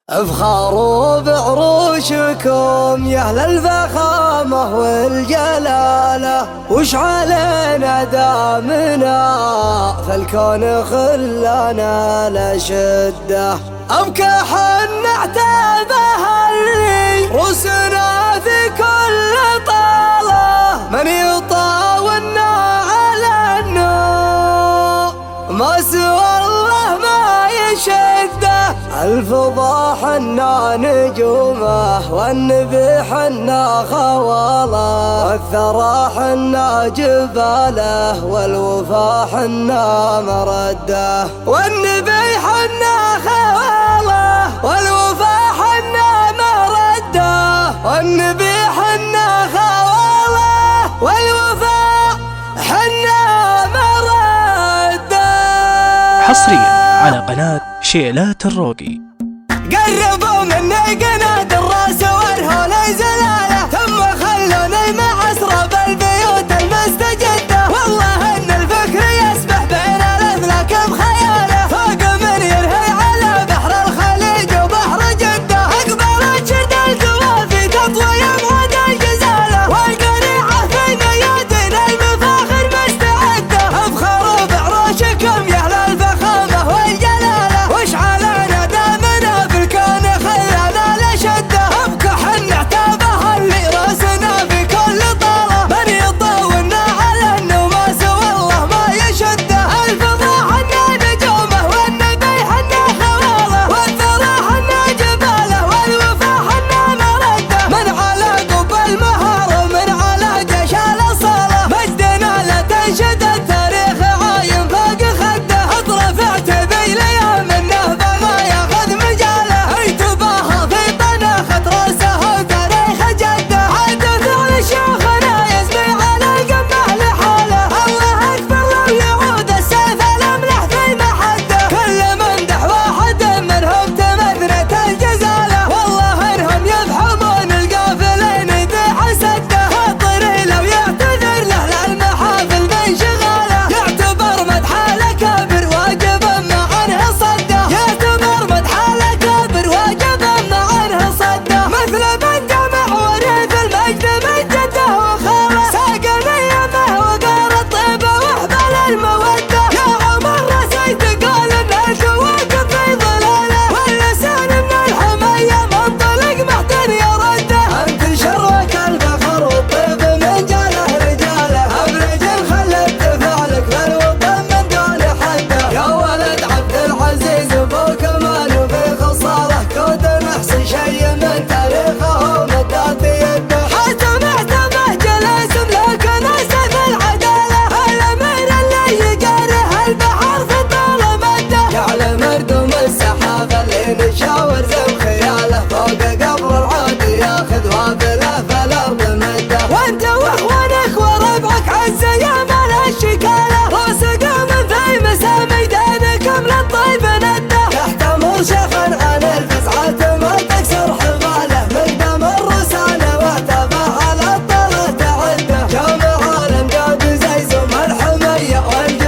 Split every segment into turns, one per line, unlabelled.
افخروا بعروشكم يا اهل الفخامة والجلالة، وش علينا دامنا فالكون خلانا لشدة. ابكى حن اعتابها اللي روسنا في كل طالة، من يطاولنا على النور ما سوى الله ما يشده. الفضا حنا نجومه والنبي حنا خواله، والثرى حنا جباله والوفا حنا مرده. والنبي حنا خواله والوفا حنا مرده. والنبي حنا خواله والوفا حنا مرده.
حصريا على قناة شيلات الروقي.
قربوا مني قناد الراس والهول زلاله، ثم خلوني مع اسراب البيوت المستجده. والله ان الفكر يسبح بين الافلاك بخياله، فوق من يرهي على بحر الخليج وبحر جده. اقبلت شد الجوافي تطوي ابعد الجزاله، والقريعه في ميادين المفاخر مستعده. افخروا بعروشكم يا اهل الفخامه والجلاله، وش علينا دامنا في الكون خلانا لشده. ابكى حن اعتابها اللي راسنا في كل طاله، من يطاولنا على انه ما سوى الله ما يشده. الفضا حنا نجومه والنبي حنا خواله، والثرى حنا جباله والوفا حنا مرده. من على قب المهار ومن على جيش الاصاله، مجدنا لا تنشد التاريخ عايم فوق خده. اطرف اعتبي لي منه بغى ياخذ مجاله، ايتباها في طناخة راسه وتاريخ جده. عاد فعل شيوخنا يسمي على القمه لحاله، الله اكبر لو يعود السيف الاملح في محده. كل من دح واحد منهم تمثنت الجزاله، والله انهم يفحمون القافلين يبيع سده. خاطري لو يعتذر له للمحافل من شغاله، يعتبر مدح الأكابر واجبا مع عنه صده. يعتبر مدح الأكابر واجبا مع عنه صده. مثل من جمع ورث المجد من جده وخاله، ساق نيمه وقال الطيبه واحبل الموده. يا عمر رسيت تقول ان انت واقف في ظلاله، واللسان من الحميه منطلق محتن يرده. انت شرك الفخر والطيب من جاله رجاله، ابرج خلت فعلك للوطن من دون حده. يا ولد عبد العزيز ابو كمال وفي خصاله، كود محسن شي من تاريخه ومدات يده. حاتم اعتمه جلس ملوك ناسه في العداله، الامير اللي يقاره البحر في طول مده. يعلم مردم السحابه اللي نشاور زم خياله، فوق قبر العادي ياخذ وابله فالارض مده. وانت واخوانك وربعك عز يا مال الشكاله، راسقوا من في مسامي دينكم للطيب نده. تحتمر شيخا عن الفزعه ما تكسر حباله، من دم الرساله واعتبى على الطره تعده. جامع عالم جاد زي زم الحميه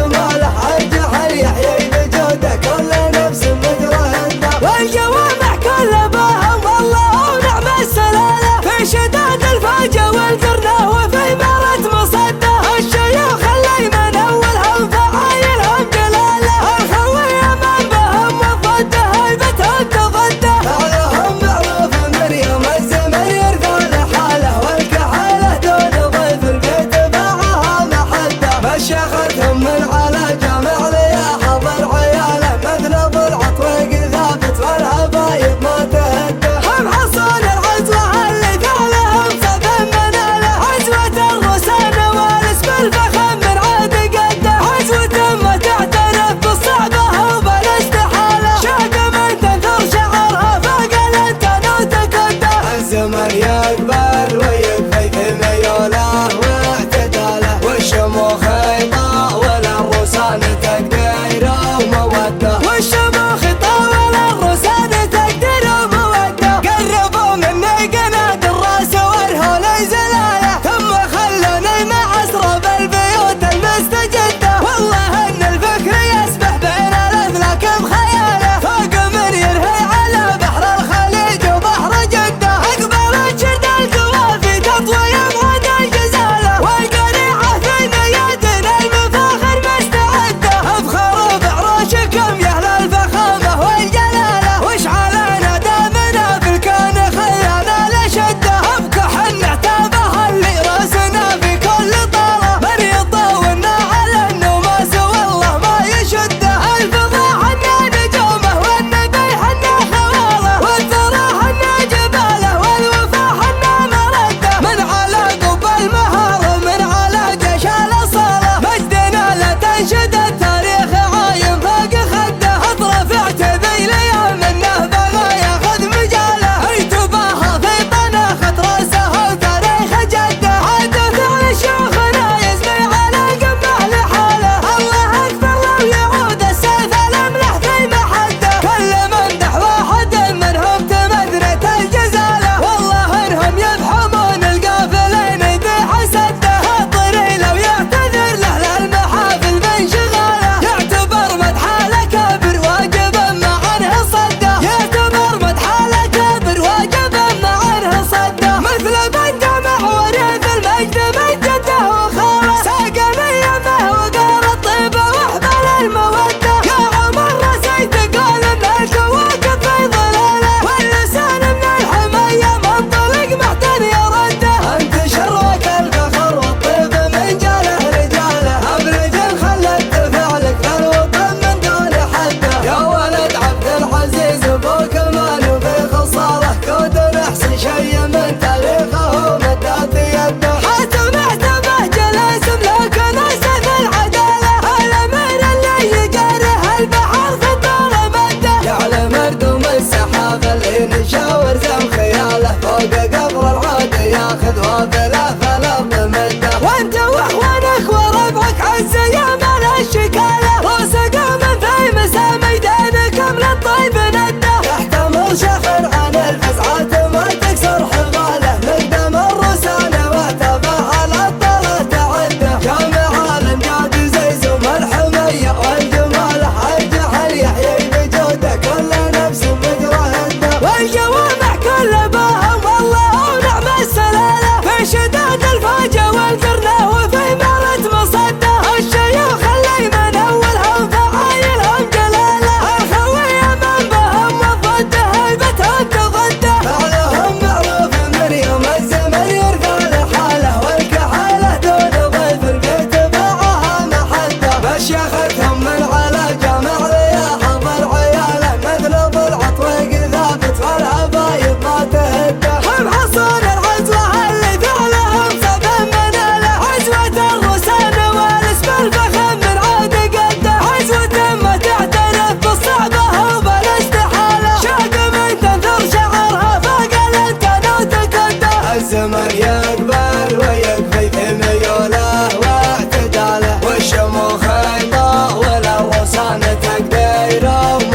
والجماله، الجحر يحيي بجوده كل نفس مجرى هده. والجوامع نشاور زم خياله فوق قبر العود ياخذ وابله فلظ مده وانت واخوانك وربعك عز يا مال الشكاله روسك من في مسا ميدانكم للطيب نده يحتمل شخر عن الفزعات ما تكسر حباله مقدم الرسانه وتبعها الطلة تعده جامع الانجاد زيزم الحميه والجمال الجحل يحيي بجوده كل نفس مجرهده والجوامع كل باهم والله ونعم السلاله في شداد الفاجة والقرنه وفي مالة مصده الشيوخ اللي من اولهم فعايلهم جلاله الخويه من بهم والضد هيبتهم تغده فعلهم معروف من يوم الزمن يرفع لحاله والكحاله دون ضيف البيت باعها محده مشيختهم من على جامع رياح حضر عياله مثل ضلع طريق ثابت والعبايب ما تهده هم حصون العزوه اللي فعلهم سبب مناله عزوه الرسان والاسم الفخم من عاد قده عزوه ما تعترف بالصعبه وبالاستحاله شاق من تنثر شعرها فوق الانتن وتكده الزمن يقبل ويكفي في ميوله واعتداله والشموخ يطول الرسان تقديره